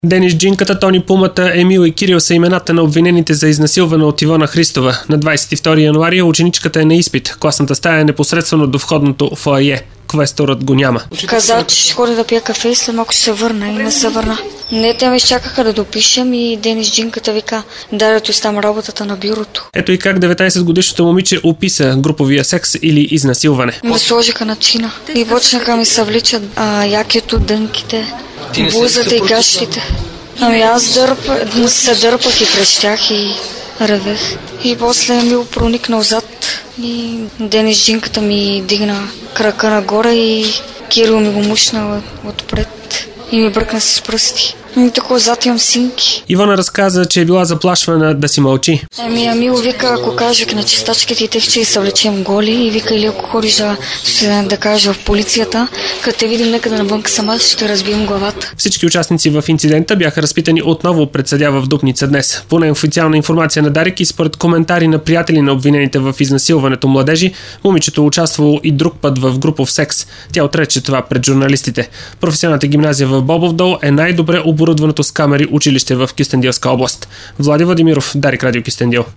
Денис Джинката, Тони Пумата, Емил и Кирил са имената на обвинените за изнасилване от Ивона Христова. На 22 януари ученичката е на изпит. Класната стая е непосредствено до входното фоайе. Квесторът го няма. Каза, че ще ходи да пия кафе и след малко ще се върна и не се върна. Не, те ме изчакаха да допишем и Денис Джинката вика, да ти оставам работата на бюрото. Ето и как 19-годишното момиче описа груповия секс или изнасилване. Ме сложиха на чина и почнаха ми се вличат якето, дънките, бузата и гащите. Аз се дърпах и крещях и ревех. И после Емил проникна отзад и Денис Джинката ми дигна крака нагоре и Кирил ми го мушна отпред и ми бръкна с пръсти. И такова зад имам синки. Ивона разказа, че е била заплашвана да си мълчи. Емил вика, ако кажеш на чистачките и тех, че се влечем голи и вика, или ако ходиш да кажа в полицията, като те видим некъде навънка сама, ще разбием главата. Всички участници в инцидента бяха разпитани отново пред съдия в Дупница днес. По неофициална информация на Дарик и според коментари на приятели на обвинените в изнасилването младежи, момичето участвало и друг път в групов секс. Тя отрече това пред журналистите. Професионалната гимназия в Бобов дол е най-добре оборудваното с камери училище в Кюстендилска област. Влади Владимиров, Дарик, Радио Кюстендил.